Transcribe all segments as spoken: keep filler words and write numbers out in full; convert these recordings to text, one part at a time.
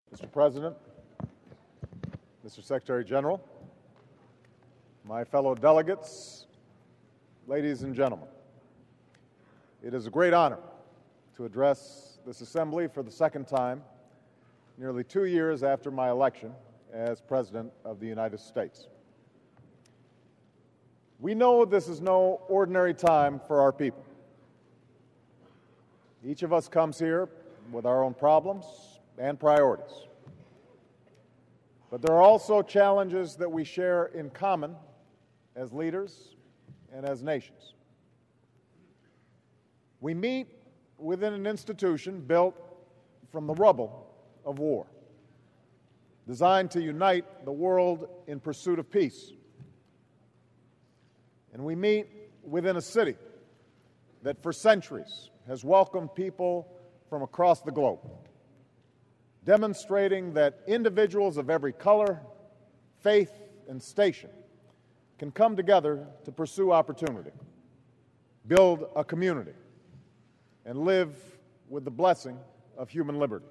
Mister President, Mister Secretary General, my fellow delegates, ladies and gentlemen, it is a great honor to address this assembly for the second time, nearly two years after my election as President of the United States. We know this is no ordinary time for our people. Each of us comes here with our own problems and priorities. But there are also challenges that we share in common as leaders and as nations. We meet within an institution built from the rubble of war, designed to unite the world in pursuit of peace. And we meet within a city that for centuries has welcomed people from across the globe, demonstrating that individuals of every color, faith, and station can come together to pursue opportunity, build a community, and live with the blessing of human liberty.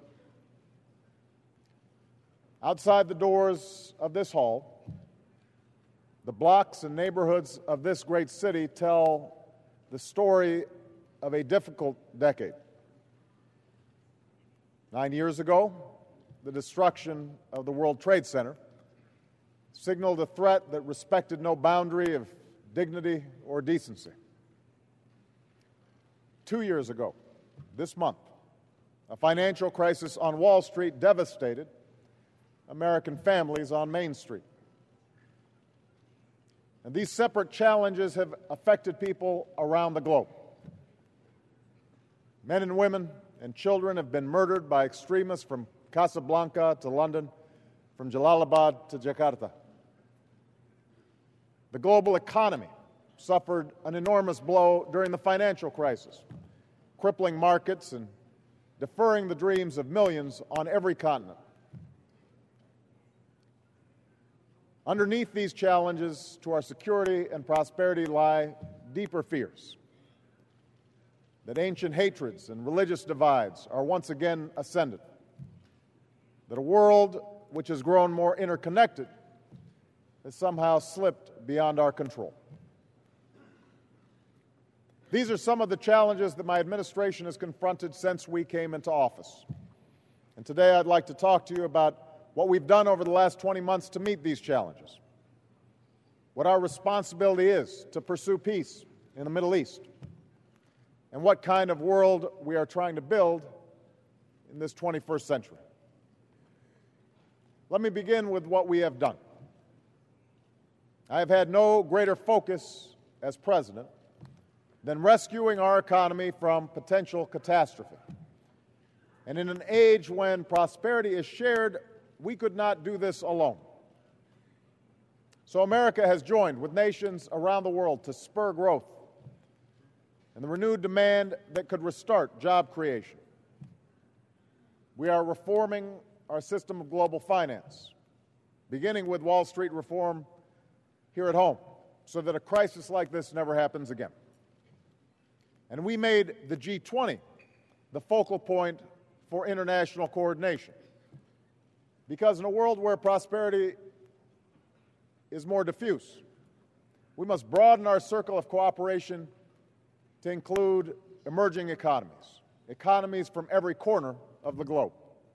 Outside the doors of this hall, the blocks and neighborhoods of this great city tell the story of a difficult decade. Nine years ago, the destruction of the World Trade Center signaled a threat that respected no boundary of dignity or decency. Two years ago, this month, a financial crisis on Wall Street devastated American families on Main Street. And these separate challenges have affected people around the globe. Men and women and children have been murdered by extremists from Casablanca to London, from Jalalabad to Jakarta. The global economy suffered an enormous blow during the financial crisis, crippling markets and deferring the dreams of millions on every continent. Underneath these challenges to our security and prosperity lie deeper fears that ancient hatreds and religious divides are once again ascendant, that a world which has grown more interconnected has somehow slipped beyond our control. These are some of the challenges that my administration has confronted since we came into office. And today I'd like to talk to you about what we've done over the last twenty months to meet these challenges, what our responsibility is to pursue peace in the Middle East, and what kind of world we are trying to build in this twenty-first century. Let me begin with what we have done. I have had no greater focus as president than rescuing our economy from potential catastrophe. And in an age when prosperity is shared, we could not do this alone. So America has joined with nations around the world to spur growth and the renewed demand that could restart job creation. We are reforming our system of global finance, beginning with Wall Street reform here at home, so that a crisis like this never happens again. And we made the G twenty the focal point for international coordination, because in a world where prosperity is more diffuse, we must broaden our circle of cooperation to include emerging economies, economies from every corner of the globe.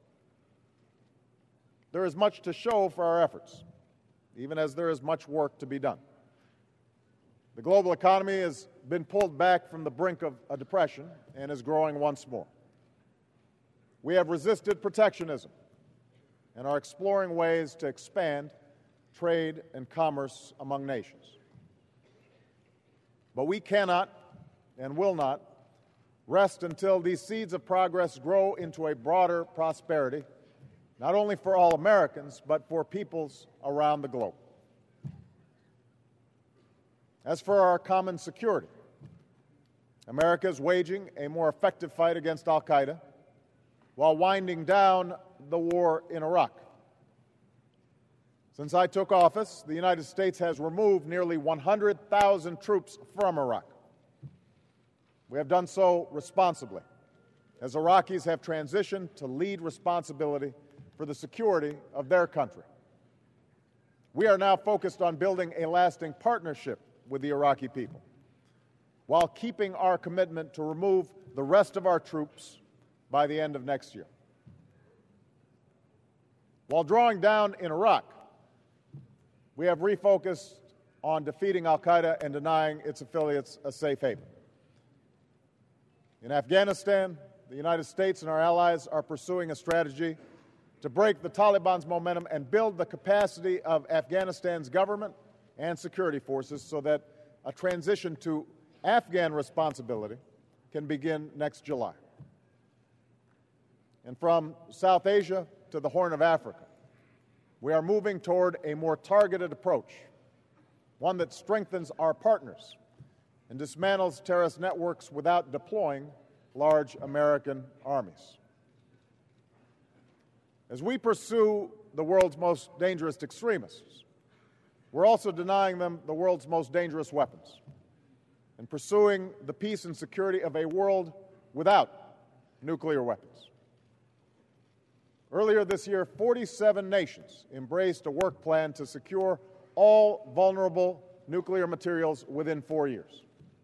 There is much to show for our efforts, even as there is much work to be done. The global economy has been pulled back from the brink of a depression and is growing once more. We have resisted protectionism and are exploring ways to expand trade and commerce among nations. But we cannot and will not rest until these seeds of progress grow into a broader prosperity, not only for all Americans, but for peoples around the globe. As for our common security, America is waging a more effective fight against al-Qaeda while winding down the war in Iraq. Since I took office, the United States has removed nearly one hundred thousand troops from Iraq. We have done so responsibly, as Iraqis have transitioned to lead responsibility for the security of their country. We are now focused on building a lasting partnership with the Iraqi people, while keeping our commitment to remove the rest of our troops by the end of next year. While drawing down in Iraq, we have refocused on defeating al-Qaeda and denying its affiliates a safe haven. In Afghanistan, the United States and our allies are pursuing a strategy to break the Taliban's momentum and build the capacity of Afghanistan's government and security forces so that a transition to Afghan responsibility can begin next July. And from South Asia to the Horn of Africa, we are moving toward a more targeted approach, one that strengthens our partners and dismantles terrorist networks without deploying large American armies. As we pursue the world's most dangerous extremists, we're also denying them the world's most dangerous weapons and pursuing the peace and security of a world without nuclear weapons. Earlier this year, forty-seven nations embraced a work plan to secure all vulnerable nuclear materials within four years.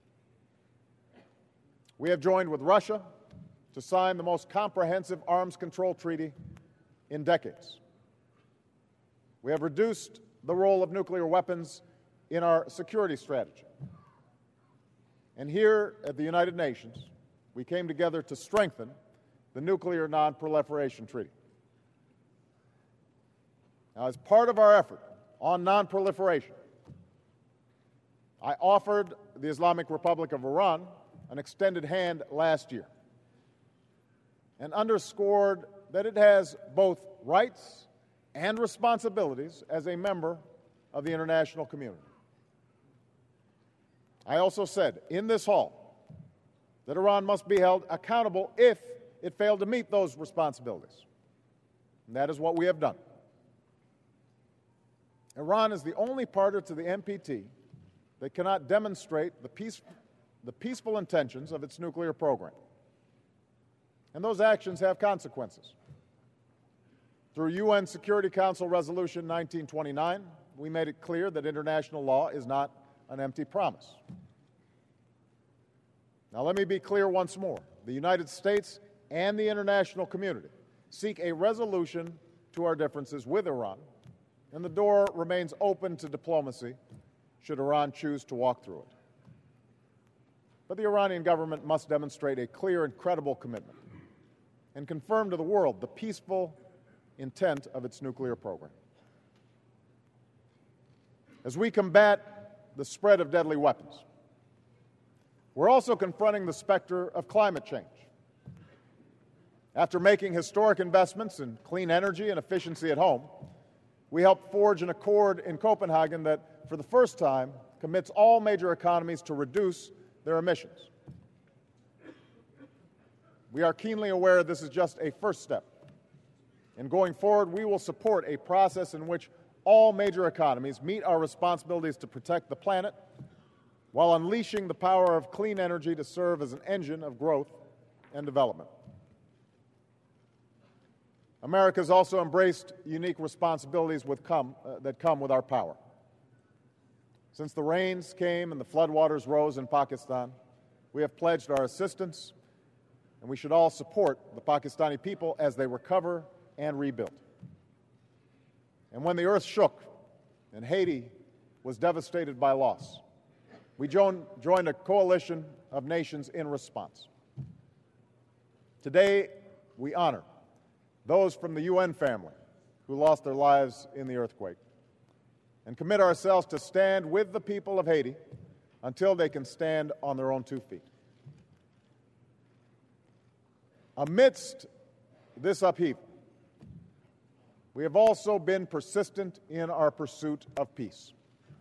We have joined with Russia to sign the most comprehensive arms control treaty in decades. We have reduced the role of nuclear weapons in our security strategy. And here at the United Nations, we came together to strengthen the Nuclear Non-Proliferation Treaty. Now, as part of our effort on non-proliferation, I offered the Islamic Republic of Iran an extended hand last year and underscored that it has both rights and responsibilities as a member of the international community. I also said in this hall that Iran must be held accountable if it failed to meet those responsibilities. And that is what we have done. Iran is the only party to the N P T that cannot demonstrate the, peace, the peaceful intentions of its nuclear program. And those actions have consequences. Through U N Security Council Resolution nineteen twenty-nine, we made it clear that international law is not an empty promise. Now, let me be clear once more. The United States and the international community seek a resolution to our differences with Iran, and the door remains open to diplomacy should Iran choose to walk through it. But the Iranian government must demonstrate a clear and credible commitment and confirm to the world the peaceful intent of its nuclear program. As we combat the spread of deadly weapons, we're also confronting the specter of climate change. After making historic investments in clean energy and efficiency at home, we helped forge an accord in Copenhagen that, for the first time, commits all major economies to reduce their emissions. We are keenly aware this is just a first step. And going forward, we will support a process in which all major economies meet our responsibilities to protect the planet while unleashing the power of clean energy to serve as an engine of growth and development. America has also embraced unique responsibilities with come, uh, that come with our power. Since the rains came and the floodwaters rose in Pakistan, we have pledged our assistance, and we should all support the Pakistani people as they recover and rebuild. And when the earth shook and Haiti was devastated by loss, we joined, joined a coalition of nations in response. Today, we honor those from the U N family who lost their lives in the earthquake and commit ourselves to stand with the people of Haiti until they can stand on their own two feet. Amidst this upheaval, we have also been persistent in our pursuit of peace.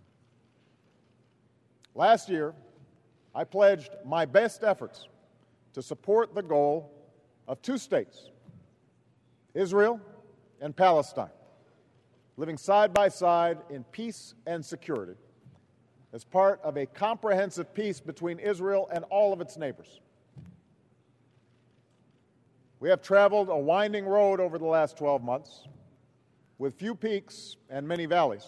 Last year, I pledged my best efforts to support the goal of two states, Israel and Palestine, living side by side in peace and security as part of a comprehensive peace between Israel and all of its neighbors. We have traveled a winding road over the last twelve months with few peaks and many valleys.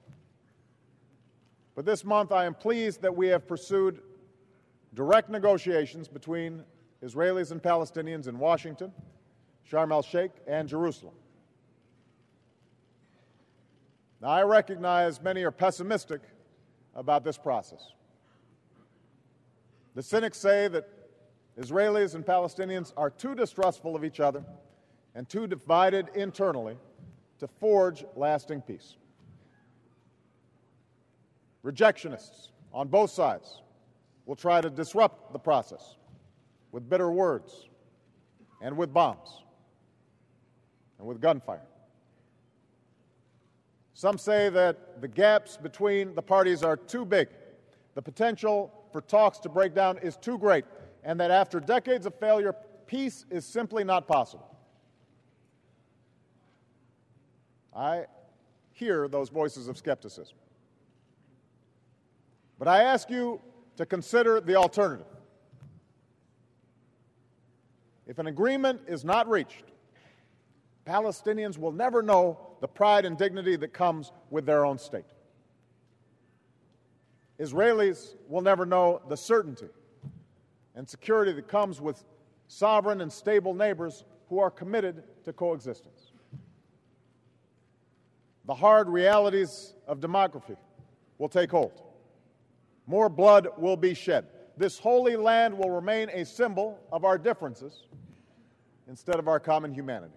But this month I am pleased that we have pursued direct negotiations between Israelis and Palestinians in Washington, Sharm el-Sheikh, and Jerusalem. Now, I recognize many are pessimistic about this process. The cynics say that Israelis and Palestinians are too distrustful of each other and too divided internally to forge lasting peace. Rejectionists on both sides will try to disrupt the process with bitter words and with bombs and with gunfire. Some say that the gaps between the parties are too big. The potential for talks to break down is too great, and that after decades of failure, peace is simply not possible. I hear those voices of skepticism. But I ask you to consider the alternative. If an agreement is not reached, Palestinians will never know the pride and dignity that comes with their own state. Israelis will never know the certainty and security that comes with sovereign and stable neighbors who are committed to coexistence. The hard realities of demography will take hold. More blood will be shed. This holy land will remain a symbol of our differences instead of our common humanity.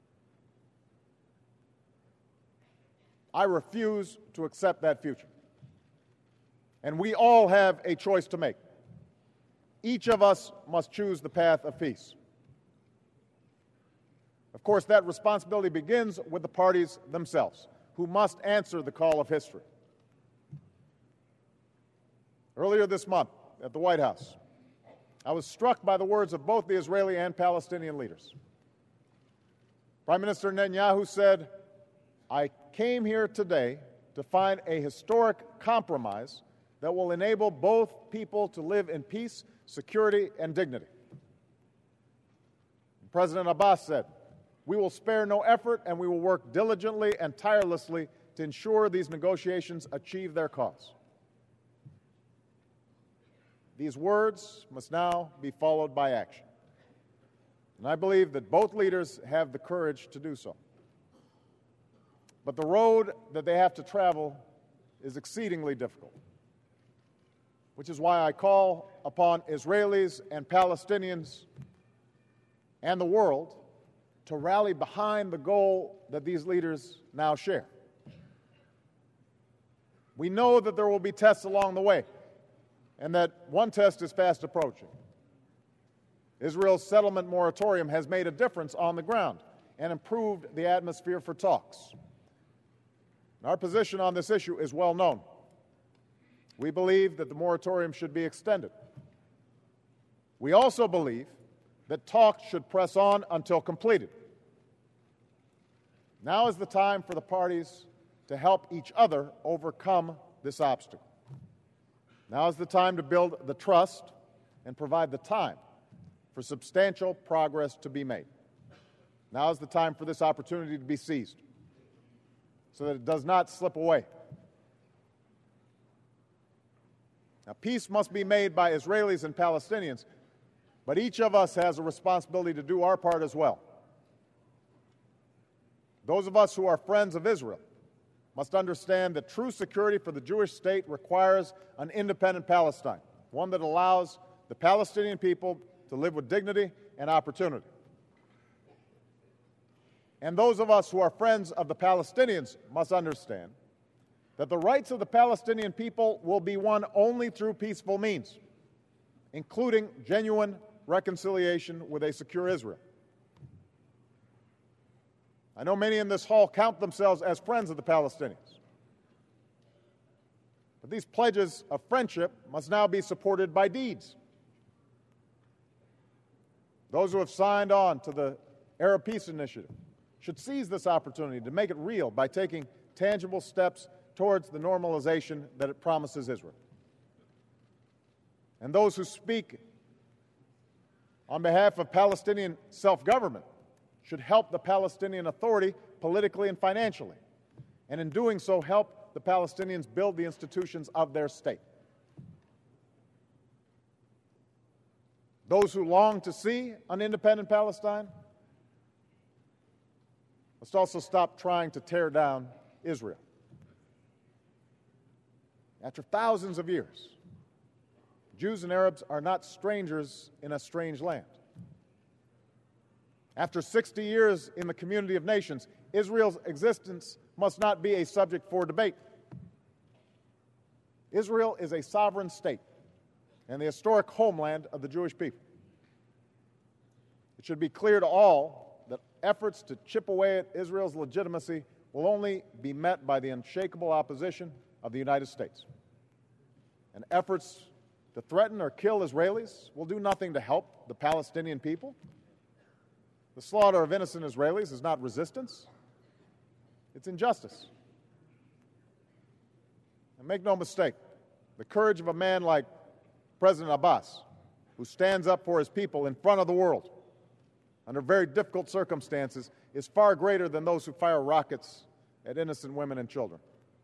I refuse to accept that future. And we all have a choice to make. Each of us must choose the path of peace. Of course, that responsibility begins with the parties themselves, who must answer the call of history. Earlier this month at the White House, I was struck by the words of both the Israeli and Palestinian leaders. Prime Minister Netanyahu said, "I came here today to find a historic compromise that will enable both people to live in peace, security, and dignity." And President Abbas said, "We will spare no effort and we will work diligently and tirelessly to ensure these negotiations achieve their cause." These words must now be followed by action. And I believe that both leaders have the courage to do so. But the road that they have to travel is exceedingly difficult, which is why I call upon Israelis and Palestinians and the world to rally behind the goal that these leaders now share. We know that there will be tests along the way, and that one test is fast approaching. Israel's settlement moratorium has made a difference on the ground and improved the atmosphere for talks. Our position on this issue is well known. We believe that the moratorium should be extended. We also believe that talks should press on until completed. Now is the time for the parties to help each other overcome this obstacle. Now is the time to build the trust and provide the time for substantial progress to be made. Now is the time for this opportunity to be seized so that it does not slip away. Now, peace must be made by Israelis and Palestinians, but each of us has a responsibility to do our part as well. Those of us who are friends of Israel must understand that true security for the Jewish state requires an independent Palestine, one that allows the Palestinian people to live with dignity and opportunity. And those of us who are friends of the Palestinians must understand that the rights of the Palestinian people will be won only through peaceful means, including genuine reconciliation with a secure Israel. I know many in this hall count themselves as friends of the Palestinians. But these pledges of friendship must now be supported by deeds. Those who have signed on to the Arab Peace Initiative should seize this opportunity to make it real by taking tangible steps towards the normalization that it promises Israel. And those who speak on behalf of Palestinian self-government, should help the Palestinian Authority politically and financially, and in doing so help the Palestinians build the institutions of their state. Those who long to see an independent Palestine must also stop trying to tear down Israel. After thousands of years, Jews and Arabs are not strangers in a strange land. After sixty years in the community of nations, Israel's existence must not be a subject for debate. Israel is a sovereign state and the historic homeland of the Jewish people. It should be clear to all that efforts to chip away at Israel's legitimacy will only be met by the unshakable opposition of the United States. And efforts to threaten or kill Israelis will do nothing to help the Palestinian people. The slaughter of innocent Israelis is not resistance, it's injustice. And make no mistake, the courage of a man like President Abbas, who stands up for his people in front of the world under very difficult circumstances, is far greater than those who fire rockets at innocent women and children.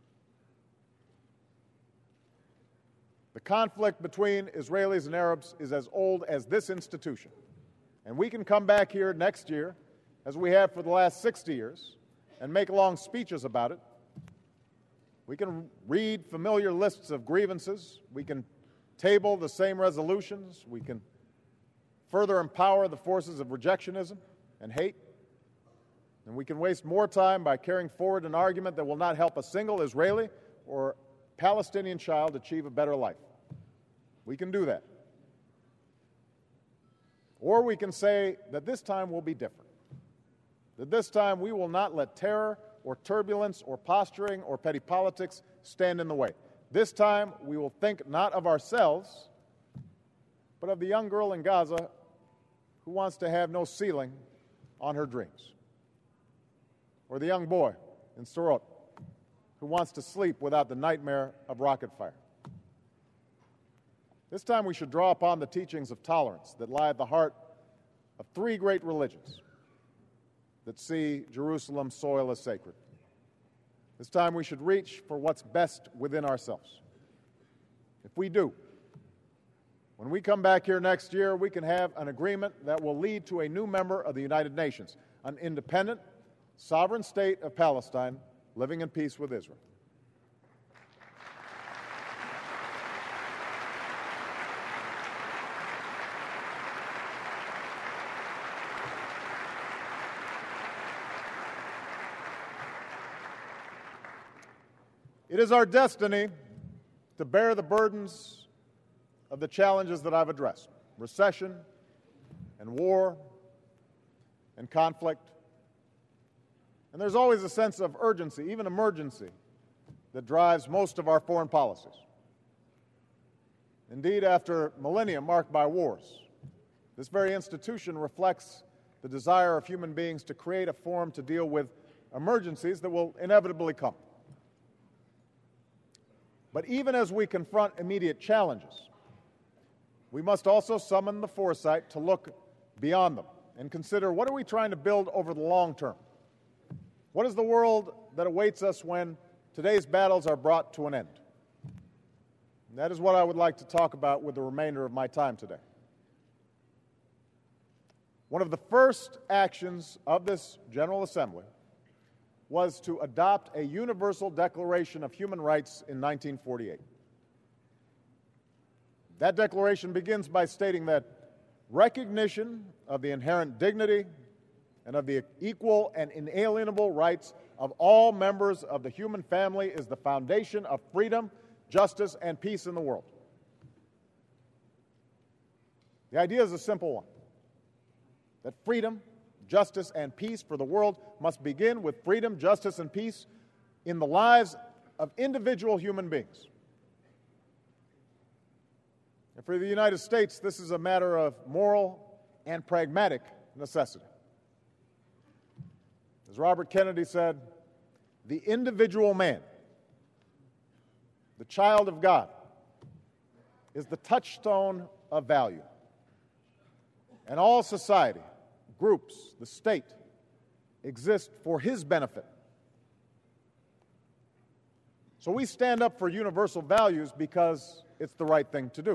The conflict between Israelis and Arabs is as old as this institution. And we can come back here next year, as we have for the last sixty years, and make long speeches about it. We can read familiar lists of grievances. We can table the same resolutions. We can further empower the forces of rejectionism and hate. And we can waste more time by carrying forward an argument that will not help a single Israeli or Palestinian child achieve a better life. We can do that. Or we can say that this time will be different. That this time we will not let terror or turbulence or posturing or petty politics stand in the way. This time we will think not of ourselves, but of the young girl in Gaza who wants to have no ceiling on her dreams. Or the young boy in Sderot who wants to sleep without the nightmare of rocket fire. This time we should draw upon the teachings of tolerance that lie at the heart of three great religions that see Jerusalem's soil as sacred. This time we should reach for what's best within ourselves. If we do, when we come back here next year, we can have an agreement that will lead to a new member of the United Nations, an independent, sovereign state of Palestine living in peace with Israel. It is our destiny to bear the burdens of the challenges that I've addressed: recession and war and conflict. And there's always a sense of urgency, even emergency, that drives most of our foreign policies. Indeed, after millennia marked by wars, this very institution reflects the desire of human beings to create a forum to deal with emergencies that will inevitably come. But even as we confront immediate challenges, we must also summon the foresight to look beyond them and consider, what are we trying to build over the long term? What is the world that awaits us when today's battles are brought to an end? And that is what I would like to talk about with the remainder of my time today. One of the first actions of this General Assembly was to adopt a Universal Declaration of Human Rights in nineteen forty-eight. That declaration begins by stating that recognition of the inherent dignity and of the equal and inalienable rights of all members of the human family is the foundation of freedom, justice, and peace in the world. The idea is a simple one, that freedom, justice, and peace for the world must begin with freedom, justice, and peace in the lives of individual human beings. And for the United States, this is a matter of moral and pragmatic necessity. As Robert Kennedy said, the individual man, the child of God, is the touchstone of value. And all society, groups, the state, exist for his benefit. So we stand up for universal values because it's the right thing to do.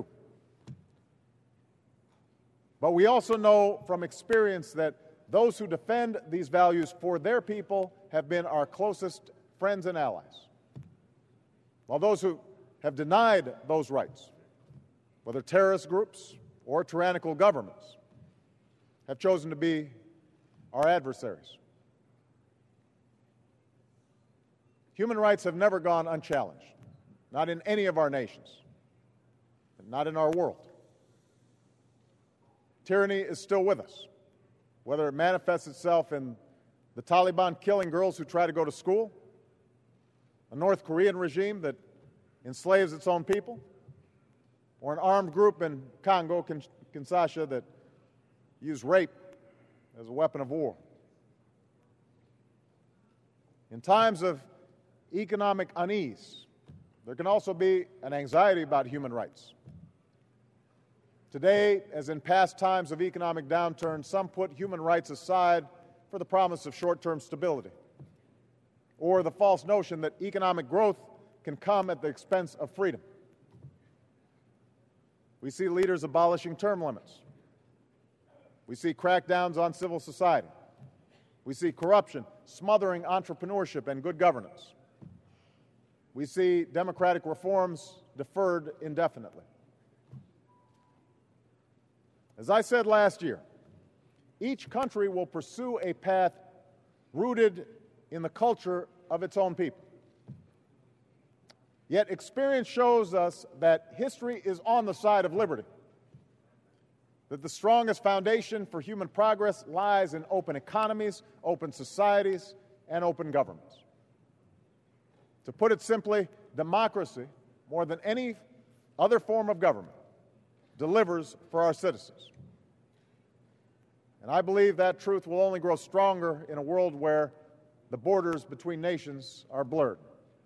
But we also know from experience that those who defend these values for their people have been our closest friends and allies, while those who have denied those rights, whether terrorist groups or tyrannical governments, have chosen to be our adversaries. Human rights have never gone unchallenged, not in any of our nations, and not in our world. Tyranny is still with us, whether it manifests itself in the Taliban killing girls who try to go to school, a North Korean regime that enslaves its own people, or an armed group in Congo, Kinshasa, that use rape as a weapon of war. In times of economic unease, there can also be an anxiety about human rights. Today, as in past times of economic downturn, some put human rights aside for the promise of short-term stability, or the false notion that economic growth can come at the expense of freedom. We see leaders abolishing term limits. We see crackdowns on civil society. We see corruption smothering entrepreneurship and good governance. We see democratic reforms deferred indefinitely. As I said last year, each country will pursue a path rooted in the culture of its own people. Yet experience shows us that history is on the side of liberty, that the strongest foundation for human progress lies in open economies, open societies, and open governments. To put it simply, democracy, more than any other form of government, delivers for our citizens. And I believe that truth will only grow stronger in a world where the borders between nations are blurred.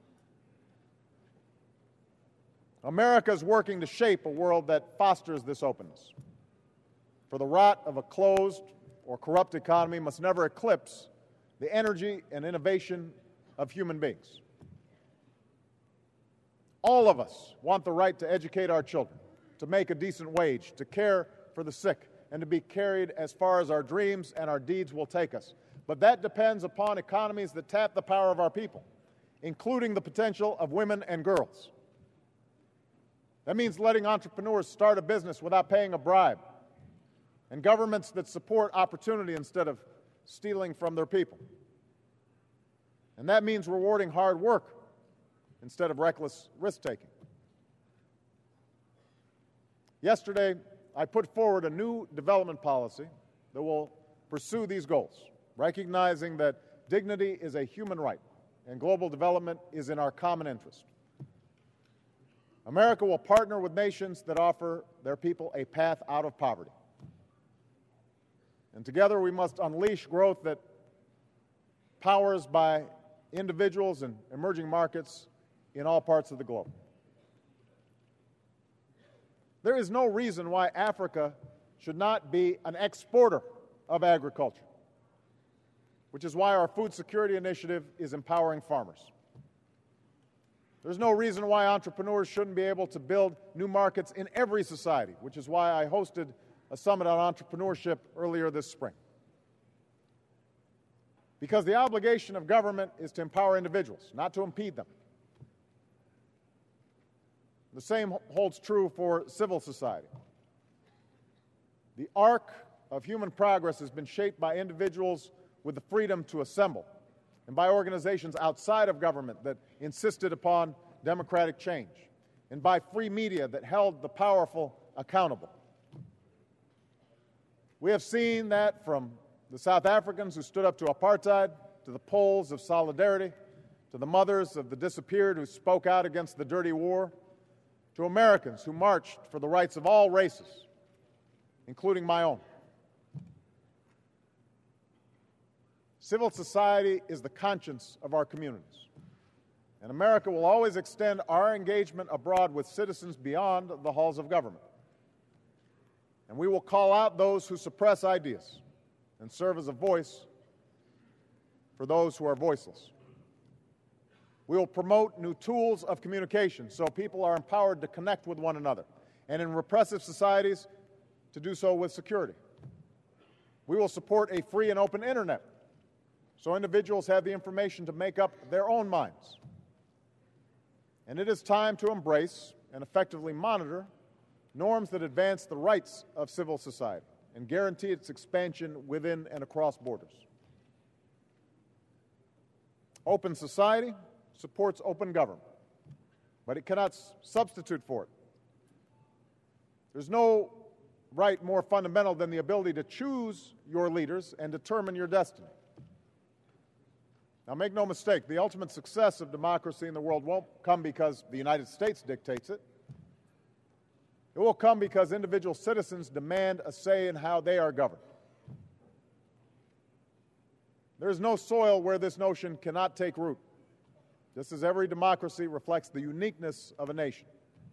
America is working to shape a world that fosters this openness. For the rot of a closed or corrupt economy must never eclipse the energy and innovation of human beings. All of us want the right to educate our children, to make a decent wage, to care for the sick, and to be carried as far as our dreams and our deeds will take us. But that depends upon economies that tap the power of our people, including the potential of women and girls. That means letting entrepreneurs start a business without paying a bribe, and governments that support opportunity instead of stealing from their people. And that means rewarding hard work instead of reckless risk-taking. Yesterday, I put forward a new development policy that will pursue these goals, recognizing that dignity is a human right and global development is in our common interest. America will partner with nations that offer their people a path out of poverty. And together we must unleash growth that powers by individuals and emerging markets in all parts of the globe. There is no reason why Africa should not be an exporter of agriculture, which is why our food security initiative is empowering farmers. There's no reason why entrepreneurs shouldn't be able to build new markets in every society, which is why I hosted a summit on entrepreneurship earlier this spring. Because the obligation of government is to empower individuals, not to impede them. The same holds true for civil society. The arc of human progress has been shaped by individuals with the freedom to assemble, and by organizations outside of government that insisted upon democratic change, and by free media that held the powerful accountable. We have seen that from the South Africans who stood up to apartheid, to the Poles of solidarity, to the mothers of the disappeared who spoke out against the dirty war, to Americans who marched for the rights of all races, including my own. Civil society is the conscience of our communities, and America will always extend our engagement abroad with citizens beyond the halls of government. And we will call out those who suppress ideas and serve as a voice for those who are voiceless. We will promote new tools of communication so people are empowered to connect with one another, and in repressive societies, to do so with security. We will support a free and open internet so individuals have the information to make up their own minds. And it is time to embrace and effectively monitor norms that advance the rights of civil society and guarantee its expansion within and across borders. Open society supports open government, but it cannot s- substitute for it. There's no right more fundamental than the ability to choose your leaders and determine your destiny. Now, make no mistake, the ultimate success of democracy in the world won't come because the United States dictates it. It will come because individual citizens demand a say in how they are governed. There is no soil where this notion cannot take root, just as every democracy reflects the uniqueness of a nation.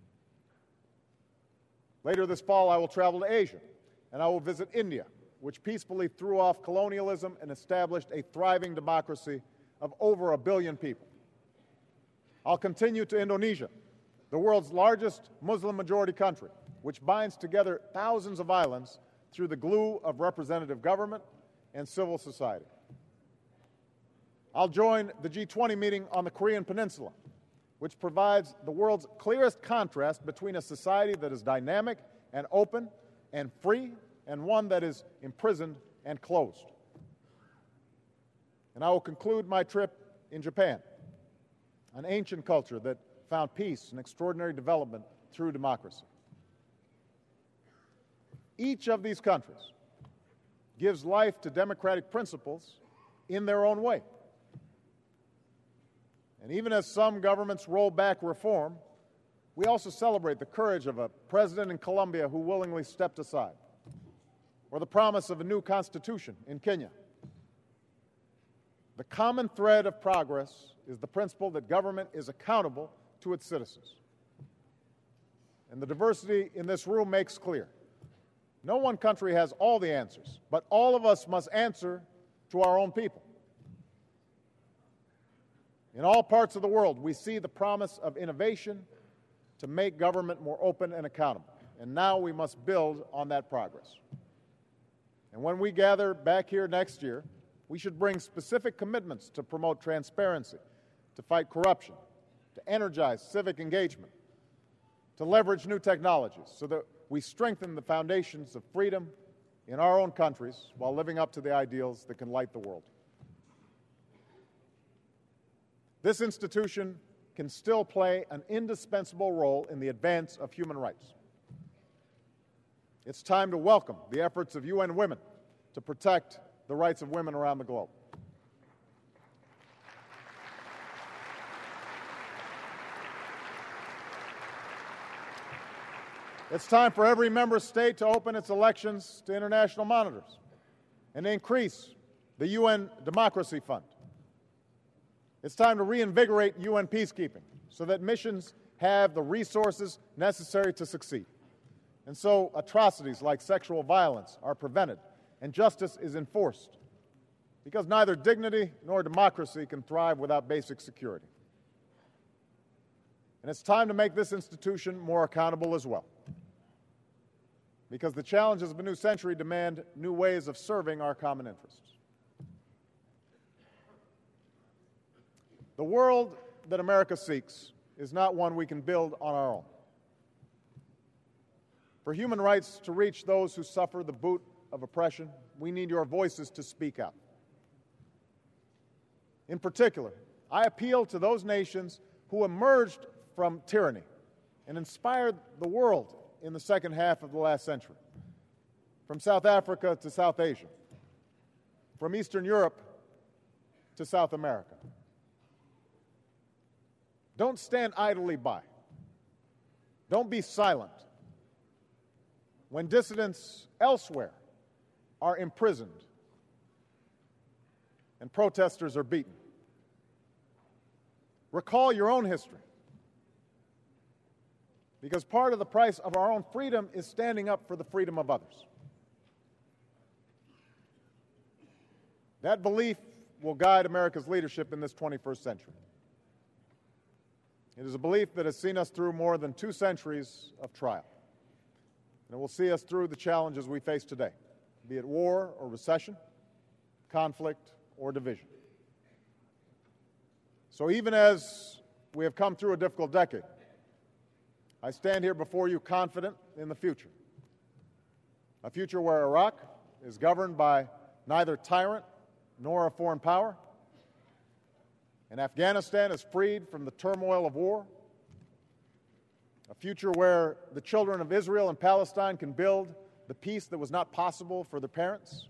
Later this fall, I will travel to Asia, and I will visit India, which peacefully threw off colonialism and established a thriving democracy of over a billion people. I'll continue to Indonesia, the world's largest Muslim-majority country, which binds together thousands of islands through the glue of representative government and civil society. I'll join the G twenty meeting on the Korean Peninsula, which provides the world's clearest contrast between a society that is dynamic and open and free and one that is imprisoned and closed. And I will conclude my trip in Japan, an ancient culture that found peace and extraordinary development through democracy. Each of these countries gives life to democratic principles in their own way. And even as some governments roll back reform, we also celebrate the courage of a president in Colombia who willingly stepped aside, or the promise of a new constitution in Kenya. The common thread of progress is the principle that government is accountable to its citizens. And the diversity in this room makes clear. No one country has all the answers, but all of us must answer to our own people. In all parts of the world, we see the promise of innovation to make government more open and accountable. And now we must build on that progress. And when we gather back here next year, we should bring specific commitments to promote transparency, to fight corruption, to energize civic engagement, to leverage new technologies so that we strengthen the foundations of freedom in our own countries while living up to the ideals that can light the world. This institution can still play an indispensable role in the advance of human rights. It's time to welcome the efforts of U N Women to protect the rights of women around the globe. It's time for every member state to open its elections to international monitors and to increase the U N Democracy Fund. It's time to reinvigorate U N peacekeeping so that missions have the resources necessary to succeed. And so atrocities like sexual violence are prevented and justice is enforced, because neither dignity nor democracy can thrive without basic security. And it's time to make this institution more accountable as well, because the challenges of a new century demand new ways of serving our common interests. The world that America seeks is not one we can build on our own. For human rights to reach those who suffer the boot of oppression, we need your voices to speak out. In particular, I appeal to those nations who emerged from tyranny and inspired the world in the second half of the last century, from South Africa to South Asia, from Eastern Europe to South America. Don't stand idly by. Don't be silent when dissidents elsewhere are imprisoned and protesters are beaten. Recall your own history. because part of the price of our own freedom is standing up for the freedom of others. That belief will guide America's leadership in this twenty-first century. It is a belief that has seen us through more than two centuries of trial, and it will see us through the challenges we face today, be it war or recession, conflict or division. So even as we have come through a difficult decade, I stand here before you confident in the future, a future where Iraq is governed by neither tyrant nor a foreign power, and Afghanistan is freed from the turmoil of war, a future where the children of Israel and Palestine can build the peace that was not possible for their parents,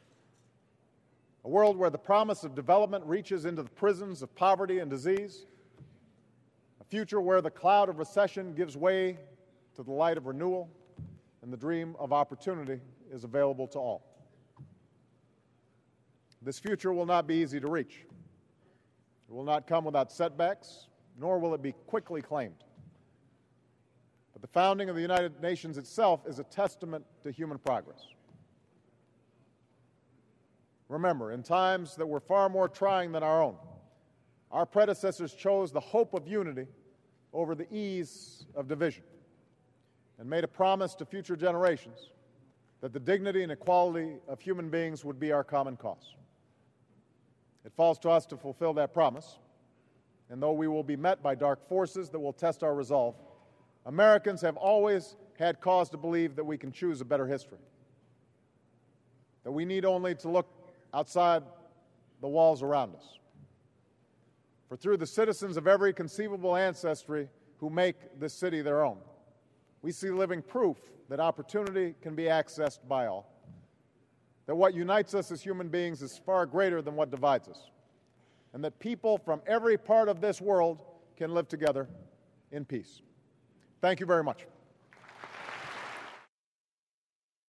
a world where the promise of development reaches into the prisons of poverty and disease, a future where the cloud of recession gives way to the light of renewal, and the dream of opportunity is available to all. This future will not be easy to reach. It will not come without setbacks, nor will it be quickly claimed. But the founding of the United Nations itself is a testament to human progress. Remember, in times that were far more trying than our own, our predecessors chose the hope of unity over the ease of division and made a promise to future generations that the dignity and equality of human beings would be our common cause. It falls to us to fulfill that promise, and though we will be met by dark forces that will test our resolve, Americans have always had cause to believe that we can choose a better history, that we need only to look outside the walls around us. For through the citizens of every conceivable ancestry who make this city their own, we see living proof that opportunity can be accessed by all, that what unites us as human beings is far greater than what divides us, and that people from every part of this world can live together in peace. Thank you very much.